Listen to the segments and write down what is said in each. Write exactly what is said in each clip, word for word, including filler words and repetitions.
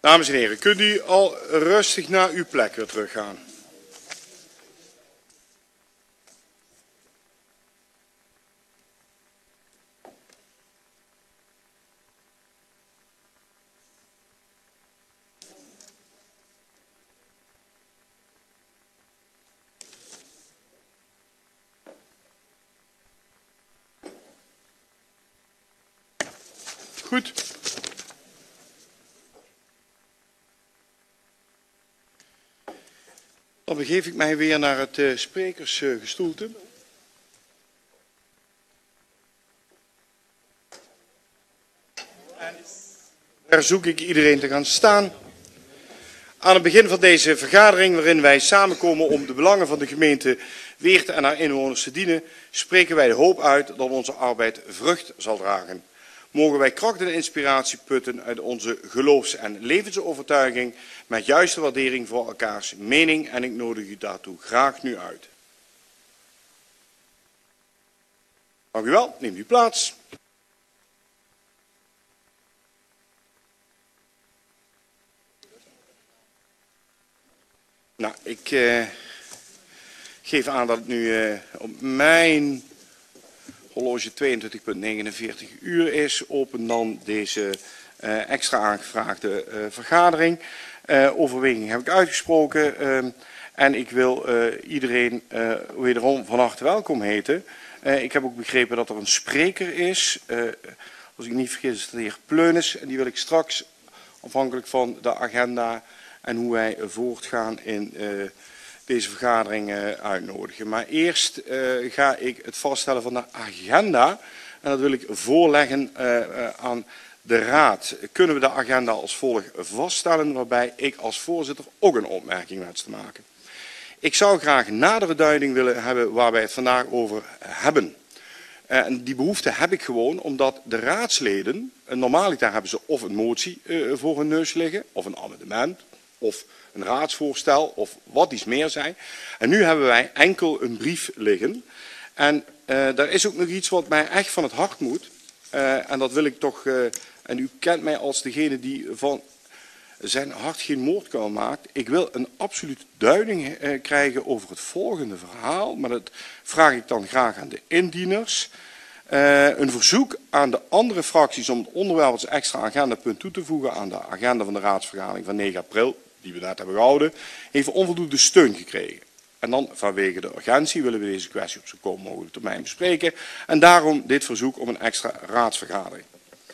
Dames en heren, kunt u al rustig naar uw plek weer teruggaan? Goed. Dan begeef ik mij weer naar het uh, sprekersgestoelte. En daar zoek ik iedereen te gaan staan. Aan het begin van deze vergadering, waarin wij samenkomen om de belangen van de gemeente Weert en haar inwoners te dienen, spreken wij de hoop uit dat onze arbeid vrucht zal dragen. Mogen wij kracht en inspiratie putten uit onze geloofs- en levensovertuiging met juiste waardering voor elkaars mening en ik nodig u daartoe graag nu uit. Dank u wel, neemt u plaats. Nou, ik uh, geef aan dat het nu uh, op mijn horloge tweeëntwintig komma negenenveertig uur is. Open dan deze uh, extra aangevraagde uh, vergadering. Uh, overweging heb ik uitgesproken. Uh, en ik wil uh, iedereen uh, wederom van harte welkom heten. Uh, ik heb ook begrepen dat er een spreker is. Uh, als ik niet vergis is het de heer Pleunis. En die wil ik straks, afhankelijk van de agenda en hoe wij voortgaan in uh, deze vergadering uh, uitnodigen. Maar eerst uh, ga ik het vaststellen van de agenda. En dat wil ik voorleggen uh, uh, aan de Raad. Kunnen we de agenda als volgt vaststellen, waarbij ik als voorzitter ook een opmerking wens te maken. Ik zou graag nadere duiding willen hebben waar wij het vandaag over hebben. Uh, en die behoefte heb ik gewoon omdat de raadsleden, normaliter hebben ze of een motie uh, voor hun neus liggen, of een amendement, of een raadsvoorstel of wat iets meer zijn. En nu hebben wij enkel een brief liggen. En uh, daar is ook nog iets wat mij echt van het hart moet. Uh, en dat wil ik toch, uh, en u kent mij als degene die van zijn hart geen moordkuil maakt. Ik wil een absolute duiding uh, krijgen over het volgende verhaal. Maar dat vraag ik dan graag aan de indieners. Uh, een verzoek aan de andere fracties om het onderwerp als extra agendapunt toe te voegen aan de agenda van de raadsvergadering van negen april. Die we net hebben gehouden, heeft onvoldoende steun gekregen. En dan vanwege de urgentie willen we deze kwestie op zo kort mogelijk termijn bespreken. En daarom dit verzoek om een extra raadsvergadering.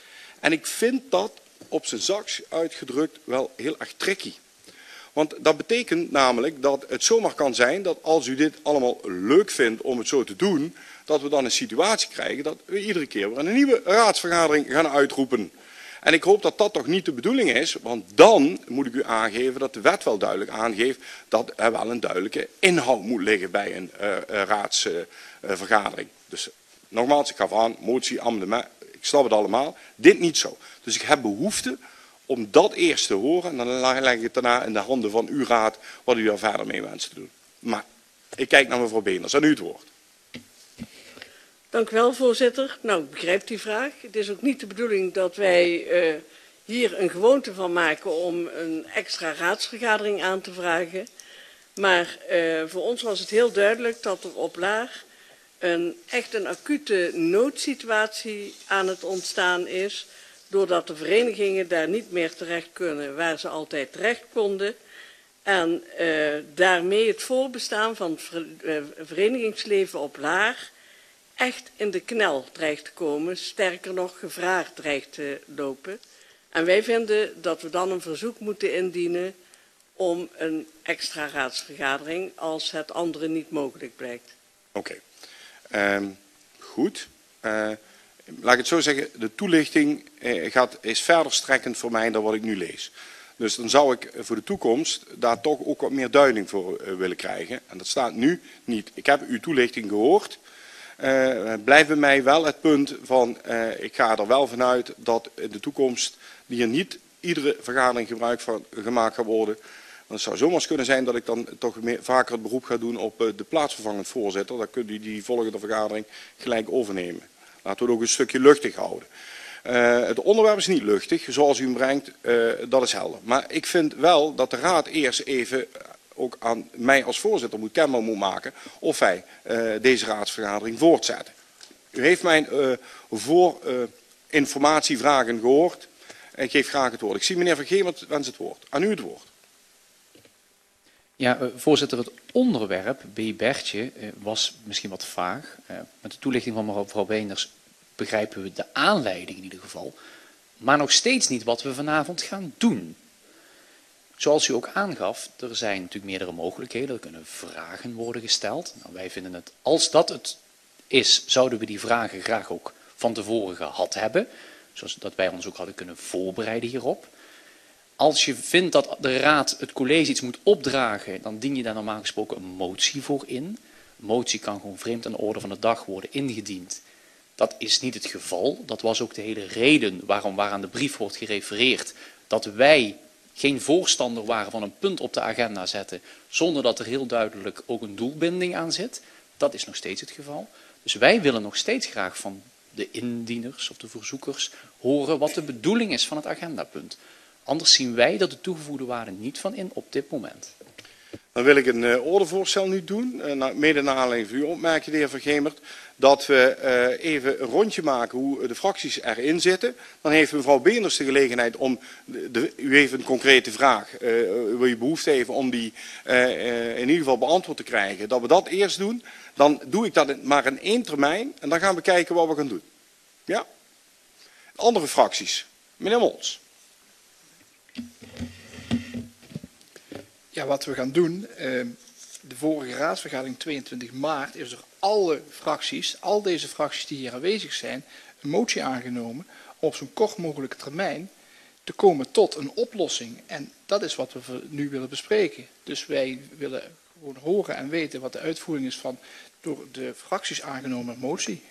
En ik vind dat op zijn zachtst uitgedrukt wel heel erg tricky. Want dat betekent namelijk dat het zomaar kan zijn dat als u dit allemaal leuk vindt om het zo te doen, dat we dan een situatie krijgen dat we iedere keer weer een nieuwe raadsvergadering gaan uitroepen. En ik hoop dat dat toch niet de bedoeling is, want dan moet ik u aangeven dat de wet wel duidelijk aangeeft dat er wel een duidelijke inhoud moet liggen bij een uh, uh, raadsvergadering. Uh, dus nogmaals, ik gaf aan, motie, amendement, ik snap het allemaal, dit niet zo. Dus ik heb behoefte om dat eerst te horen en dan leg ik het daarna in de handen van uw raad wat u daar verder mee wenst te doen. Maar ik kijk naar mevrouw Beenders, aan u het woord. Dank u wel, voorzitter. Nou, ik begrijp die vraag. Het is ook niet de bedoeling dat wij uh, hier een gewoonte van maken om een extra raadsvergadering aan te vragen. Maar uh, voor ons was het heel duidelijk dat er op Laar een, echt een acute noodsituatie aan het ontstaan is, doordat de verenigingen daar niet meer terecht kunnen waar ze altijd terecht konden. En uh, daarmee het voorbestaan van het ver, uh, verenigingsleven op Laar echt in de knel dreigt te komen, sterker nog gevraagd dreigt te lopen. En wij vinden dat we dan een verzoek moeten indienen om een extra raadsvergadering als het andere niet mogelijk blijkt. Oké, okay. um, goed. Uh, laat ik het zo zeggen, de toelichting uh, gaat, is verder strekkend voor mij dan wat ik nu lees. Dus dan zou ik voor de toekomst daar toch ook wat meer duiding voor uh, willen krijgen. En dat staat nu niet. Ik heb uw toelichting gehoord. Uh, blijft bij mij wel het punt van, uh, ik ga er wel vanuit dat in de toekomst hier niet iedere vergadering gebruik van gemaakt gaat worden. Want het zou zomaar kunnen zijn dat ik dan toch meer, vaker het beroep ga doen op uh, de plaatsvervangend voorzitter. Dan kunt u die volgende vergadering gelijk overnemen. Laten we het ook een stukje luchtig houden. Uh, het onderwerp is niet luchtig, zoals u hem brengt, uh, dat is helder. Maar ik vind wel dat de Raad eerst even ook aan mij als voorzitter moet kenbaar moet maken of wij uh, deze raadsvergadering voortzetten. U heeft mijn uh, voor uh, informatievragen gehoord. Ik geef graag het woord. Ik zie meneer Van Gemert wens het woord. Aan u het woord. Ja, uh, voorzitter, het onderwerp B. Bertje uh, was misschien wat vaag. Uh, met de toelichting van mevrouw Beenders begrijpen we de aanleiding in ieder geval. Maar nog steeds niet wat we vanavond gaan doen. Zoals u ook aangaf, er zijn natuurlijk meerdere mogelijkheden. Er kunnen vragen worden gesteld. Nou, wij vinden het, als dat het is, zouden we die vragen graag ook van tevoren gehad hebben. Zodat wij ons ook hadden kunnen voorbereiden hierop. Als je vindt dat de Raad het college iets moet opdragen, dan dien je daar normaal gesproken een motie voor in. Een motie kan gewoon vreemd aan de orde van de dag worden ingediend. Dat is niet het geval. Dat was ook de hele reden waarom waaraan de brief wordt gerefereerd. Dat wij geen voorstander waren van een punt op de agenda zetten, zonder dat er heel duidelijk ook een doelbinding aan zit. Dat is nog steeds het geval. Dus wij willen nog steeds graag van de indieners of de verzoekers horen wat de bedoeling is van het agendapunt. Anders zien wij dat de toegevoegde waarde niet van in op dit moment. Dan wil ik een uh, ordevoorstel nu doen, uh, mede naar aanleiding van uw opmerking, de heer Van Gemert, dat we uh, even een rondje maken hoe de fracties erin zitten. Dan heeft mevrouw Beenders de gelegenheid om, de, de, u heeft een concrete vraag, uh, wil je behoefte hebben om die uh, uh, in ieder geval beantwoord te krijgen. Dat we dat eerst doen, dan doe ik dat in, maar in één termijn en dan gaan we kijken wat we gaan doen. Ja? Andere fracties. Meneer Mols. Ja, wat we gaan doen, eh, de vorige raadsvergadering tweeëntwintig maart is door alle fracties, al deze fracties die hier aanwezig zijn, een motie aangenomen om op zo'n kort mogelijke termijn te komen tot een oplossing. En dat is wat we nu willen bespreken. Dus wij willen gewoon horen en weten wat de uitvoering is van door de fracties aangenomen motie.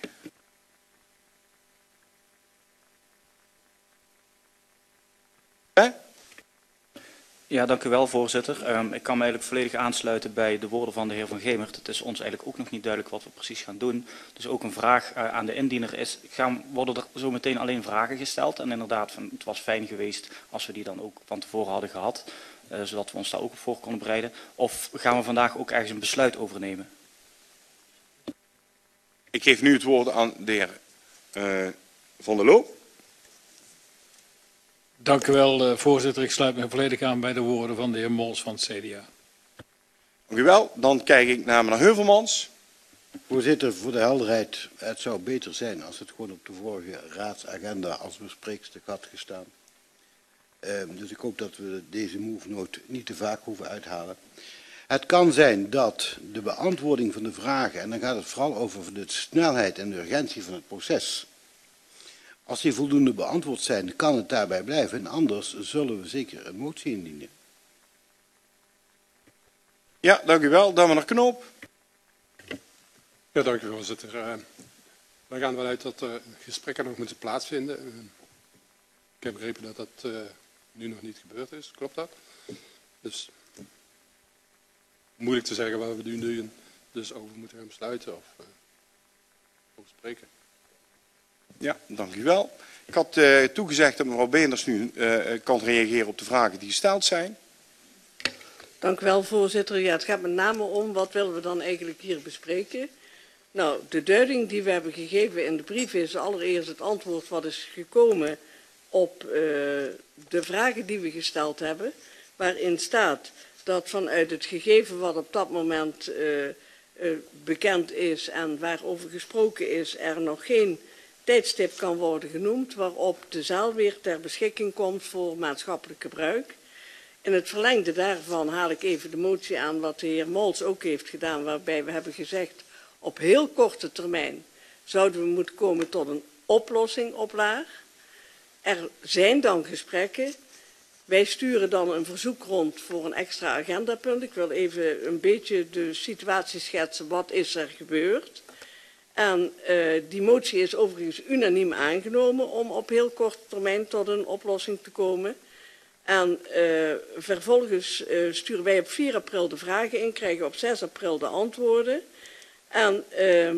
Hè? Ja, dank u wel, voorzitter. Um, ik kan me eigenlijk volledig aansluiten bij de woorden van de heer Van Gemert. Het is ons eigenlijk ook nog niet duidelijk wat we precies gaan doen. Dus ook een vraag uh, aan de indiener is, gaan, worden er zo meteen alleen vragen gesteld? En inderdaad, van, het was fijn geweest als we die dan ook van tevoren hadden gehad, uh, zodat we ons daar ook op voor konden bereiden. Of gaan we vandaag ook ergens een besluit over nemen? Ik geef nu het woord aan de heer uh, Van der Loo. Dank u wel, voorzitter. Ik sluit me volledig aan bij de woorden van de heer Mols van het C D A. Dank u wel. Dan kijk ik naar meneer Heuvelmans. Voorzitter, voor de helderheid, het zou beter zijn als het gewoon op de vorige raadsagenda als bespreekstuk had gestaan. Uh, dus ik hoop dat we deze move note niet te vaak hoeven uithalen. Het kan zijn dat de beantwoording van de vragen, en dan gaat het vooral over de snelheid en de urgentie van het proces. Als die voldoende beantwoord zijn, kan het daarbij blijven. En anders zullen we zeker een motie indienen. Ja, dank u wel. Dan meneer Knoop. Ja, dank u voorzitter. Uh, we gaan ervan uit dat uh, gesprekken nog moeten plaatsvinden. Uh, ik heb begrepen dat dat uh, nu nog niet gebeurd is. Klopt dat? Dus moeilijk te zeggen waar we nu, nu dus over moeten gaan besluiten of uh, over spreken. Ja, dank u wel. Ik had uh, toegezegd dat mevrouw Beenders nu uh, kan reageren op de vragen die gesteld zijn. Dank u wel, voorzitter. Ja, het gaat met name om wat willen we dan eigenlijk hier bespreken. Nou, de duiding die we hebben gegeven in de brief is allereerst het antwoord wat is gekomen op uh, de vragen die we gesteld hebben. Waarin staat dat vanuit het gegeven wat op dat moment uh, uh, bekend is en waarover gesproken is, er nog geen tijdstip kan worden genoemd waarop de zaal weer ter beschikking komt voor maatschappelijk gebruik. In het verlengde daarvan haal ik even de motie aan wat de heer Mols ook heeft gedaan, waarbij we hebben gezegd op heel korte termijn zouden we moeten komen tot een oplossing op laag. Er zijn dan gesprekken. Wij sturen dan een verzoek rond voor een extra agendapunt. Ik wil even een beetje de situatie schetsen. Wat is er gebeurd? En uh, die motie is overigens unaniem aangenomen om op heel korte termijn tot een oplossing te komen. En uh, vervolgens uh, sturen wij op vier april de vragen in, krijgen op zes april de antwoorden. En uh,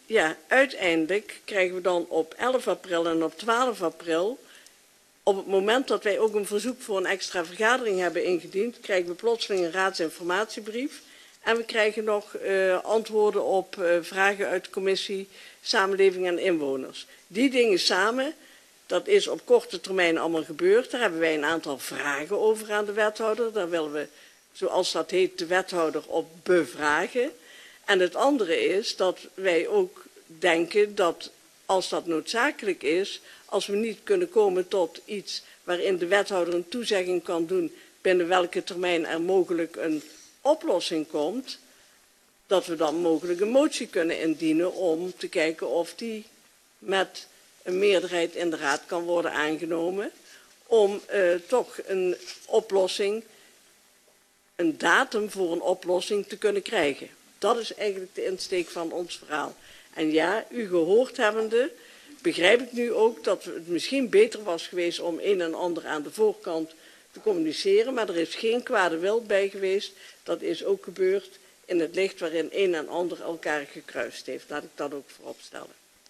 ja, uiteindelijk krijgen we dan op elf april en op twaalf april, op het moment dat wij ook een verzoek voor een extra vergadering hebben ingediend, krijgen we plotseling een raadsinformatiebrief. En we krijgen nog uh, antwoorden op uh, vragen uit de commissie Samenleving en Inwoners. Die dingen samen, dat is op korte termijn allemaal gebeurd. Daar hebben wij een aantal vragen over aan de wethouder. Daar willen we, zoals dat heet, de wethouder op bevragen. En het andere is dat wij ook denken dat als dat noodzakelijk is, als we niet kunnen komen tot iets waarin de wethouder een toezegging kan doen binnen welke termijn er mogelijk een oplossing komt, dat we dan mogelijk een motie kunnen indienen om te kijken of die met een meerderheid in de raad kan worden aangenomen, om uh, toch een oplossing, een datum voor een oplossing te kunnen krijgen. Dat is eigenlijk de insteek van ons verhaal. En ja, u gehoord hebbende, begrijp ik nu ook dat het misschien beter was geweest om een en ander aan de voorkant te communiceren, maar er is geen kwade wil bij geweest. Dat is ook gebeurd in het licht waarin een en ander elkaar gekruist heeft. Laat ik dat ook voorop stellen.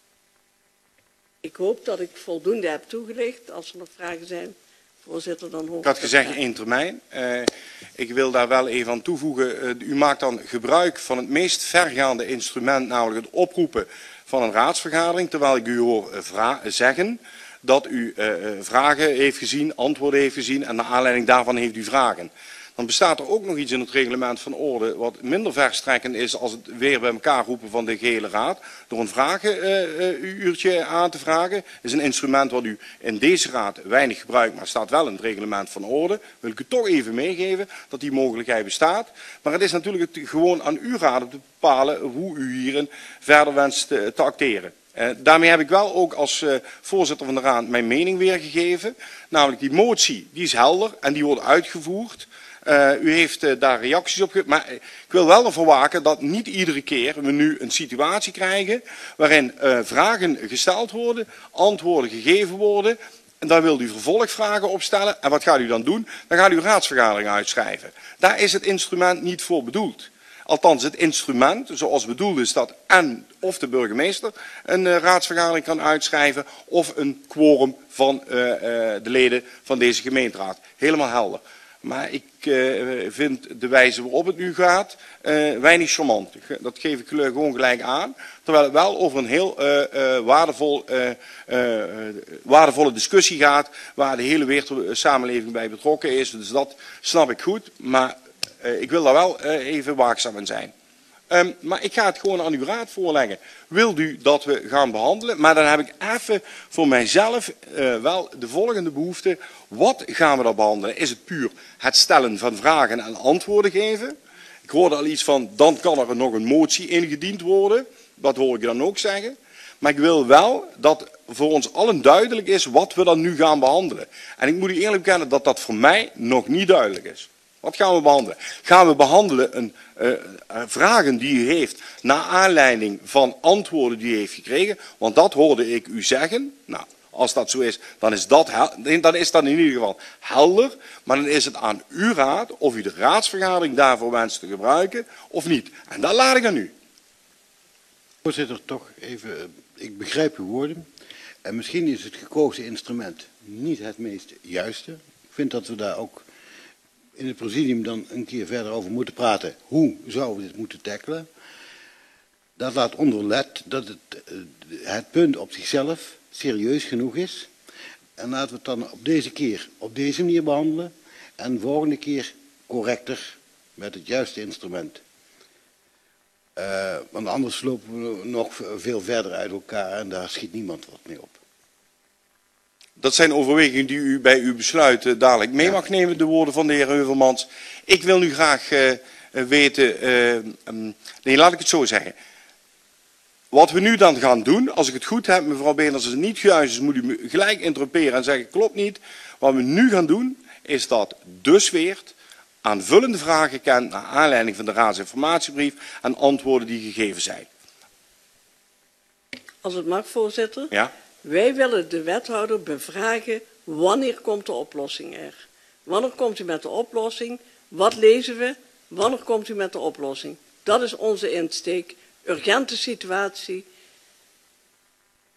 Ik hoop dat ik voldoende heb toegelicht. Als er nog vragen zijn, voorzitter, dan hoor ik. Ik had gezegd één termijn. Uh, ik wil daar wel even aan toevoegen. Uh, u maakt dan gebruik van het meest vergaande instrument, namelijk het oproepen van een raadsvergadering, terwijl ik u hoor uh, zeggen dat u uh, vragen heeft gezien, antwoorden heeft gezien en naar aanleiding daarvan heeft u vragen. Dan bestaat er ook nog iets in het reglement van orde wat minder verstrekkend is als het weer bij elkaar roepen van de gehele raad. Door een vragenuurtje uh, aan te vragen. Dat is een instrument wat u in deze raad weinig gebruikt, maar staat wel in het reglement van orde. Wil ik u toch even meegeven dat die mogelijkheid bestaat. Maar het is natuurlijk het, gewoon aan uw raad om te bepalen hoe u hierin verder wenst te, te acteren. Uh, daarmee heb ik wel ook als uh, voorzitter van de raad mijn mening weergegeven. Namelijk die motie, die is helder en die wordt uitgevoerd. Uh, u heeft uh, daar reacties op gegeven, maar ik wil wel ervoor waken dat niet iedere keer we nu een situatie krijgen waarin uh, vragen gesteld worden, antwoorden gegeven worden. En daar wilt u vervolgvragen op stellen. En wat gaat u dan doen? Dan gaat u raadsvergadering uitschrijven. Daar is het instrument niet voor bedoeld. Althans, het instrument, zoals bedoeld is dat en of de burgemeester een uh, raadsvergadering kan uitschrijven of een quorum van uh, uh, de leden van deze gemeenteraad. Helemaal helder. Maar ik uh, vind de wijze waarop het nu gaat uh, weinig charmant. Dat geef ik gewoon gelijk aan. Terwijl het wel over een heel uh, uh, waardevol, uh, uh, waardevolle discussie gaat. Waar de hele wereldsamenleving bij betrokken is. Dus dat snap ik goed. Maar uh, ik wil daar wel uh, even waakzaam in zijn. Um, maar ik ga het gewoon aan uw raad voorleggen. Wilt u dat we gaan behandelen? Maar dan heb ik even voor mijzelf uh, wel de volgende behoefte. Wat gaan we dan behandelen? Is het puur het stellen van vragen en antwoorden geven? Ik hoorde al iets van, dan kan er nog een motie ingediend worden. Dat hoor ik dan ook zeggen. Maar ik wil wel dat voor ons allen duidelijk is wat we dan nu gaan behandelen. En ik moet u eerlijk bekennen dat dat voor mij nog niet duidelijk is. Wat gaan we behandelen? Gaan we behandelen een, uh, uh, vragen die u heeft naar aanleiding van antwoorden die u heeft gekregen? Want dat hoorde ik u zeggen. Nou, als dat zo is, dan is dat, dan is dat in ieder geval helder. Maar dan is het aan uw raad of u de raadsvergadering daarvoor wenst te gebruiken of niet. En dat laat ik aan u. Voorzitter, toch even, ik begrijp uw woorden. En misschien is het gekozen instrument niet het meest juiste. Ik vind dat we daar ook in het presidium dan een keer verder over moeten praten. Hoe zouden we dit moeten tackelen? Dat laat onderlet dat het, het punt op zichzelf serieus genoeg is. En laten we het dan op deze keer op deze manier behandelen. En de volgende keer correcter met het juiste instrument. Uh, want anders lopen we nog veel verder uit elkaar en daar schiet niemand wat mee op. Dat zijn overwegingen die u bij uw besluit uh, dadelijk mee mag nemen, de woorden van de heer Heuvelmans. Ik wil nu graag uh, weten, uh, um, nee, laat ik het zo zeggen. Wat we nu dan gaan doen, als ik het goed heb, mevrouw Been, als het niet juist is, moet u me gelijk interromperen en zeggen, klopt niet. Wat we nu gaan doen, is dat dus weer aanvullende vragen kent naar aanleiding van de raadsinformatiebrief en antwoorden die gegeven zijn. Als het mag, voorzitter. Ja? Wij willen de wethouder bevragen, wanneer komt de oplossing er? Wanneer komt u met de oplossing? Wat lezen we? Wanneer komt u met de oplossing? Dat is onze insteek. Urgente situatie.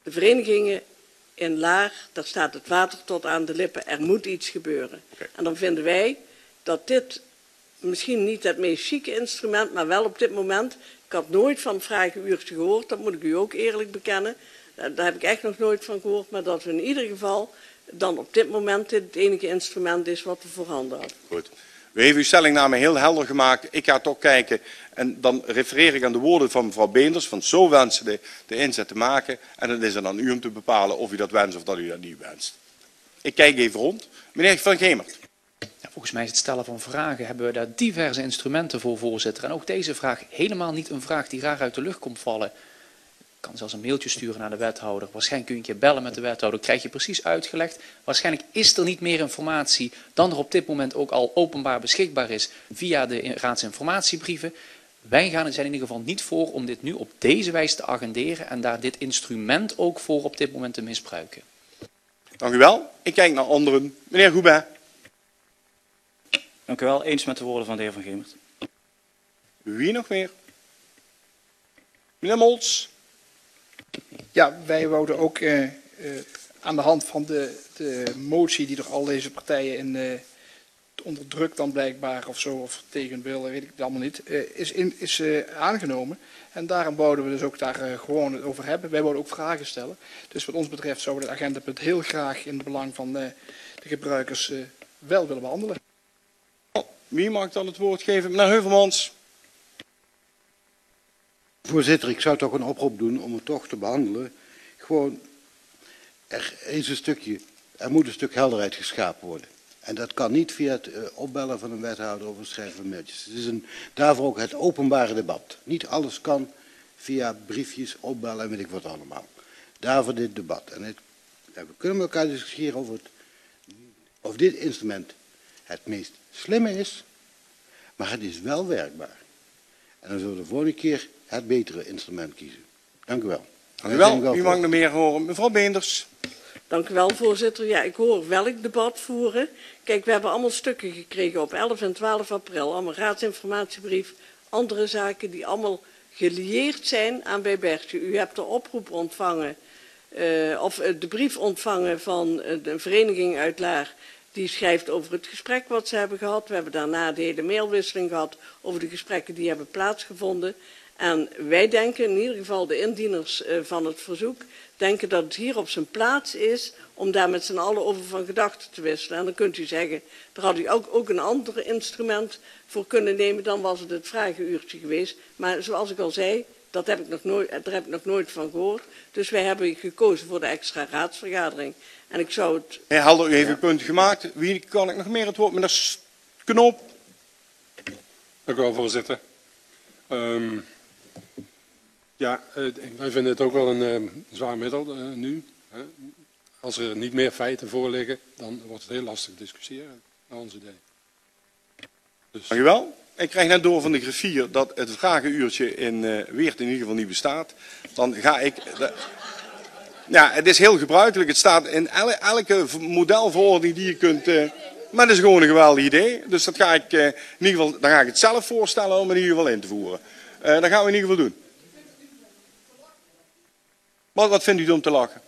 de verenigingen in Laar, daar staat het water tot aan de lippen. Er moet iets gebeuren. Okay. En dan vinden wij dat dit misschien niet het meest chique instrument, maar wel op dit moment. Ik had nooit van het vragenuurtje gehoord, dat moet ik u ook eerlijk bekennen. Daar heb ik echt nog nooit van gehoord, maar dat we in ieder geval dan op dit moment dit het enige instrument is wat we voorhanden hadden. Goed. U heeft uw stellingname heel helder gemaakt. Ik ga toch kijken en dan refereer ik aan de woorden van mevrouw Beenders, van zo wensen de, de inzet te maken. En dan is het aan u om te bepalen of u dat wenst of dat u dat niet wenst. Ik kijk even rond. Meneer Van Gemert. Ja, volgens mij is het stellen van vragen, hebben we daar diverse instrumenten voor, voorzitter. En ook deze vraag, helemaal niet een vraag die raar uit de lucht komt vallen. Ik kan zelfs een mailtje sturen naar de wethouder. Waarschijnlijk kun je een keer bellen met de wethouder. Krijg je precies uitgelegd. Waarschijnlijk is er niet meer informatie dan er op dit moment ook al openbaar beschikbaar is via de raadsinformatiebrieven. Wij gaan er zijn in ieder geval niet voor om dit nu op deze wijze te agenderen en daar dit instrument ook voor op dit moment te misbruiken. Dank u wel. Ik kijk naar anderen. Meneer Goubin. Dank u wel. Eens met de woorden van de heer Van Gemert. Wie nog meer? Meneer Moltz. Ja, wij wouden ook uh, uh, aan de hand van de, de motie die door al deze partijen in, uh, onder druk dan blijkbaar of zo, of tegen wil, weet ik het allemaal niet, uh, is, in, is uh, aangenomen. En daarom wouden we dus ook daar uh, gewoon het over hebben. Wij wouden ook vragen stellen. Dus wat ons betreft zouden we het agendapunt heel graag in het belang van uh, de gebruikers uh, wel willen behandelen. Wie mag dan het woord geven? Meneer Heuvelmans. Voorzitter, ik zou toch een oproep doen om het toch te behandelen. Gewoon, er is een stukje, er moet een stuk helderheid geschapen worden. En dat kan niet via het uh, opbellen van een wethouder of een schrijven van mailtjes. Het is een, daarvoor ook het openbare debat. Niet alles kan via briefjes, opbellen en weet ik wat allemaal. Daarvoor dit debat. En het, ja, we kunnen met elkaar discussiëren over het, of dit instrument het meest slimme is, maar het is wel werkbaar. En dan zullen we de volgende keer het betere instrument kiezen. Dank u wel. Dank u wel. Wie mag nog meer horen? Mevrouw Beenders. Dank u wel, voorzitter. Ja, ik hoor welk debat voeren. Kijk, we hebben allemaal stukken gekregen op elf en twaalf april. Allemaal raadsinformatiebrief, andere zaken die allemaal gelieerd zijn aan bij Bertje. U hebt de oproep ontvangen, uh, of uh, de brief ontvangen van uh, de vereniging uit Laar. Die schrijft over het gesprek wat ze hebben gehad. We hebben daarna de hele mailwisseling gehad over de gesprekken die hebben plaatsgevonden. En wij denken, in ieder geval de indieners uh, van het verzoek, denken dat het hier op zijn plaats is om daar met z'n allen over van gedachten te wisselen. En dan kunt u zeggen, daar had u ook, ook een ander instrument voor kunnen nemen, dan was het het vragenuurtje geweest. Maar zoals ik al zei, dat heb ik nog nooit, daar heb ik nog nooit van gehoord. Dus wij hebben gekozen voor de extra raadsvergadering. En ik zou het... Heer Helder, u heeft uw punt gemaakt. Wie kan ik nog meer het woord? Meneer Knoop. Dank u wel, voorzitter. Um, ja, uh, wij vinden het ook wel een uh, zwaar middel uh, nu. Hè. Als er niet meer feiten voorliggen, dan wordt het heel lastig te discussiëren, naar ons idee. Dus... Dank u wel. Ik krijg net door van de griffier dat het vragenuurtje in uh, Weert in ieder geval niet bestaat. Dan ga ik... De... Ja, het is heel gebruikelijk. Het staat in el elke modelverordening die je kunt... Uh... Maar het is gewoon een geweldig idee. Dus dat ga ik, uh, in ieder geval, dan ga ik het zelf voorstellen om het in ieder geval in te voeren. Uh, dat gaan we in ieder geval doen. Wat, wat vindt u om te lachen?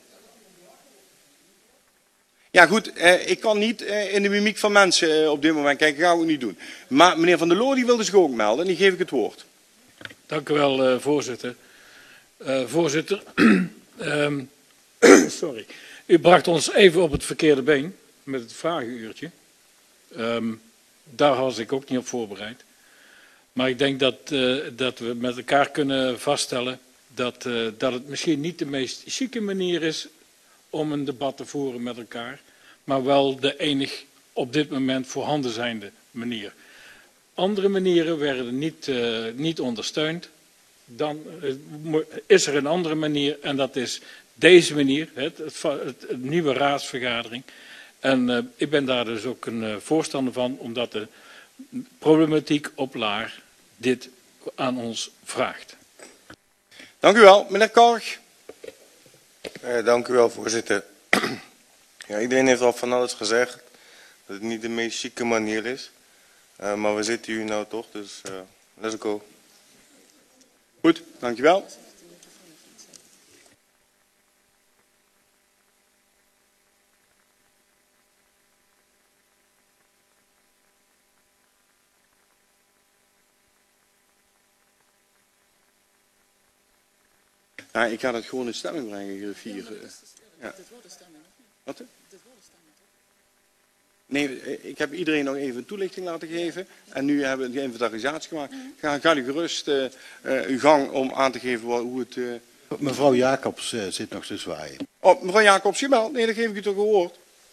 Ja goed, eh, ik kan niet eh, in de mimiek van mensen eh, op dit moment kijken, dat gaan we niet doen. Maar meneer Van der Loo die wilde zich ook melden en die geef ik het woord. Dank u wel, uh, voorzitter. Uh, voorzitter, um, sorry. U bracht ons even op het verkeerde been met het vragenuurtje. Um, daar was ik ook niet op voorbereid. Maar ik denk dat, uh, dat we met elkaar kunnen vaststellen dat, uh, dat het misschien niet de meest chique manier is om een debat te voeren met elkaar, maar wel de enig op dit moment voorhanden zijnde manier. Andere manieren werden niet, uh, niet ondersteund. Dan uh, is er een andere manier en dat is deze manier, het, het, het, het nieuwe raadsvergadering. En uh, ik ben daar dus ook een uh, voorstander van, omdat de problematiek op Laar dit aan ons vraagt. Dank u wel, meneer Korg. Eh, dank u wel, voorzitter. Ja, iedereen heeft al van alles gezegd, dat het niet de meest chique manier is. Uh, maar we zitten hier nou toch, dus uh, let's go. Goed, dank u wel. Ja, ik ga dat gewoon in stemming brengen, griffier. Ja. Wat? Nee, ik heb iedereen nog even een toelichting laten geven. En nu hebben we een inventarisatie gemaakt. Ga, ga u gerust uh, uh, uw gang om aan te geven wat, hoe het... Uh... Mevrouw Jacobs uh, zit nog te zwaaien. Oh, mevrouw Jacobs, jawel. Nee, dat geef ik u toch gehoord.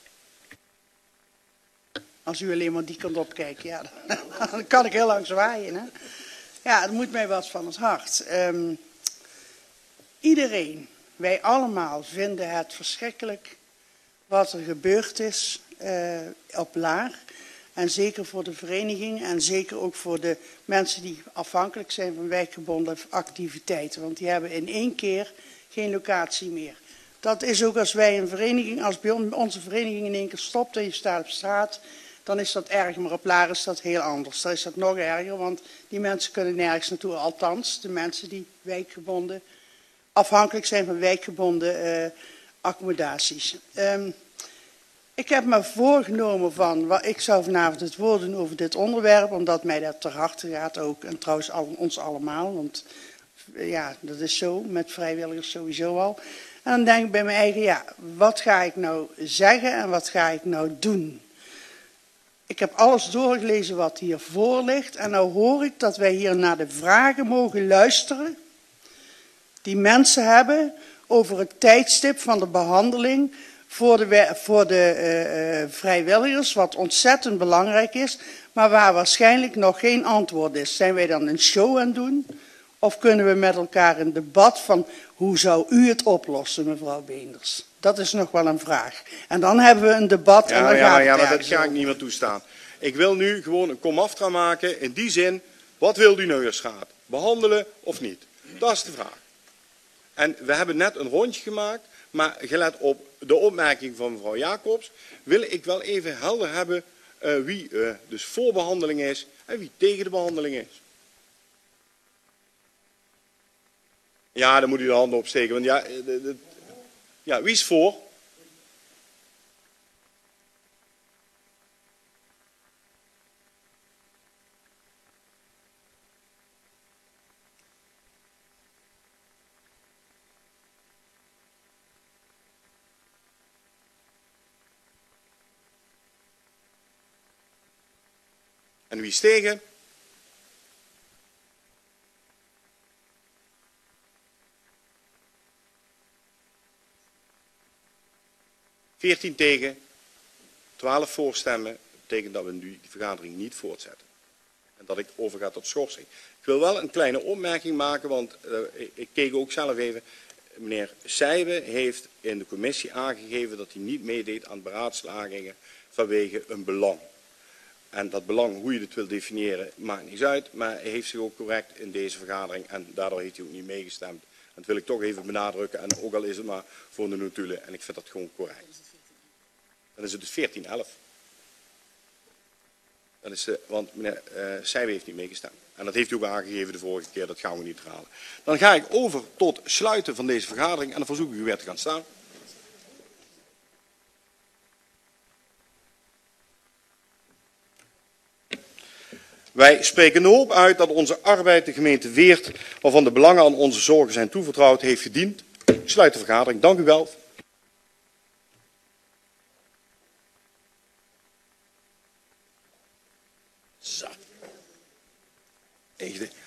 Als u alleen maar die kant op kijkt, ja, dan kan ik heel lang zwaaien. Hè? Ja, het moet mij wat van het hart. Um, iedereen, wij allemaal, vinden het verschrikkelijk wat er gebeurd is uh, op Laar. En zeker voor de vereniging en zeker ook voor de mensen die afhankelijk zijn van wijkgebonden activiteiten. Want die hebben in één keer geen locatie meer. Dat is ook als wij een vereniging, als bij onze vereniging in één keer stopt en je staat op straat, dan is dat erg. Maar op Laar is dat heel anders. Dan is dat nog erger, want die mensen kunnen nergens naartoe. Althans, de mensen die wijkgebonden, afhankelijk zijn van wijkgebonden uh, accommodaties. Um, Ik heb me voorgenomen van, wat ik zou vanavond het woord doen over dit onderwerp, omdat mij dat ter harte gaat ook, en trouwens al, ons allemaal, want ja, dat is zo, met vrijwilligers sowieso al. En dan denk ik bij mijn eigen, ja, wat ga ik nou zeggen en wat ga ik nou doen? Ik heb alles doorgelezen wat hier voor ligt en nou hoor ik dat wij hier naar de vragen mogen luisteren die mensen hebben over het tijdstip van de behandeling voor de, voor de uh, uh, vrijwilligers, wat ontzettend belangrijk is, maar waar waarschijnlijk nog geen antwoord is. Zijn wij dan een show aan het doen? Of kunnen we met elkaar een debat van hoe zou u het oplossen, mevrouw Beenders? Dat is nog wel een vraag. En dan hebben we een debat ja, en dan ja, gaat ja, het maar dat ga ik niet meer toestaan. Ik wil nu gewoon een komaf gaan maken in die zin, wat wil u nou eens gaat? Behandelen of niet? Dat is de vraag. En we hebben net een rondje gemaakt, maar gelet op de opmerking van mevrouw Jacobs, wil ik wel even helder hebben uh, wie uh, dus voor behandeling is en wie tegen de behandeling is. Ja, dan moet u de handen opsteken, want ja, de, de, ja wie is voor? En wie is tegen? veertien tegen, twaalf voorstemmen. Dat betekent dat we nu die vergadering niet voortzetten. En dat ik overga tot schorsing. Ik wil wel een kleine opmerking maken, want uh, ik, ik keek ook zelf even. Meneer Seijbe heeft in de commissie aangegeven dat hij niet meedeed aan beraadslagingen vanwege een belang. En dat belang, hoe je het wil definiëren, maakt niets uit. Maar hij heeft zich ook correct in deze vergadering en daardoor heeft hij ook niet meegestemd. En dat wil ik toch even benadrukken. En ook al is het maar voor de notulen. En ik vind dat gewoon correct. Dan is het dus veertien elf. Dat is, uh, want meneer uh, Seijbe heeft niet meegestemd. En dat heeft hij ook aangegeven de vorige keer. Dat gaan we niet halen. Dan ga ik over tot sluiten van deze vergadering. En dan verzoek ik u weer te gaan staan. Wij spreken de hoop uit dat onze arbeid de gemeente Weert, waarvan de belangen aan onze zorgen zijn toevertrouwd, heeft gediend. Ik sluit de vergadering. Dank u wel. Zo. Echt.